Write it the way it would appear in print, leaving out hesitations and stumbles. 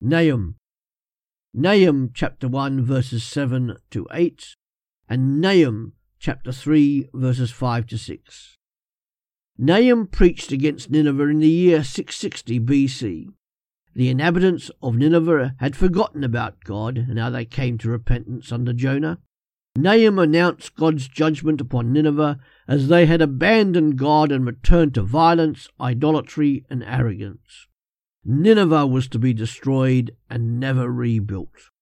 Nahum. Nahum chapter 1 verses 7 to 8 and Nahum chapter 3 verses 5 to 6. Nahum preached against Nineveh in the year 660 BC. The inhabitants of Nineveh had forgotten about God and how they came to repentance under Jonah. Nahum announced God's judgment upon Nineveh as they had abandoned God and returned to violence, idolatry and arrogance. Nineveh was to be destroyed and never rebuilt.